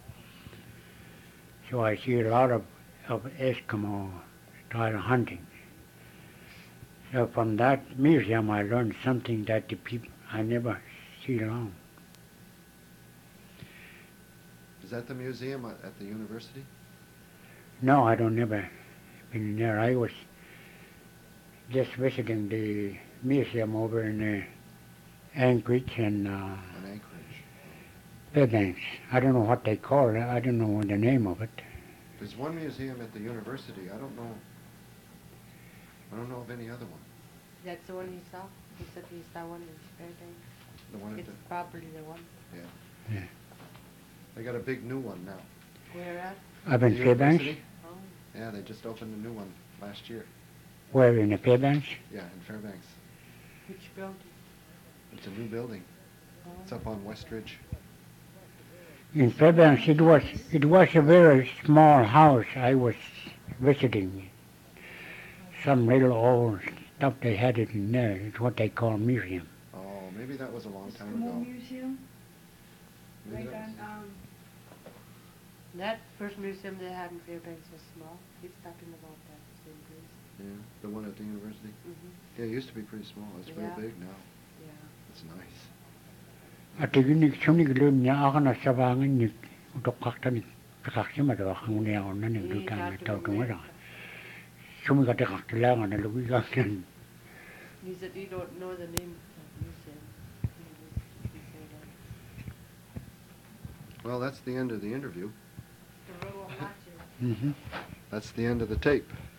So I see a lot of Eskimo style hunting. So from that museum I learned something that the people I never see long. Is that the museum at the university? No, I don't never been there. I was just visiting the museum over in Anchorage and In Anchorage. Fairbanks. I don't know what they call it. I don't know the name of it. There's one museum at the university. I don't know of any other one. That's the one he saw? He said he saw one in Fairbanks. The one at It's the, probably the one. yeah. Yeah. They got a big new one now. Where at? Up in The Fairbanks? university? Oh, Yeah, they just opened a new one last year. Where, in the Fairbanks? Yeah, in Fairbanks. which building? It's a new building. It's Oh. up on West Ridge. In Fairbanks, it was a very small house I was visiting. Some little old stuff they had it in there. It's what they call museum. Oh, maybe that was a long time Eskimo ago. Museum, Maybe right that was- on, That first museum they had in Fairbanks was small. He's talking about that same place. Yeah, the one at the university. Mm-hmm. Yeah, it used to be pretty small. It's real Yeah. big now. Yeah. It's nice. At the unique sunig lun niya ako na sabangan ni untuk kaktanik kakasima daw ang niya ako na He nagdutan na talked to tao me kumara. later. Sumigat ang kaktilangan na luwigan yan. He said he don't know the name of that museum. He said that. Well, that's the end of the interview. The row of matches. Mhm. That's the end of the tape.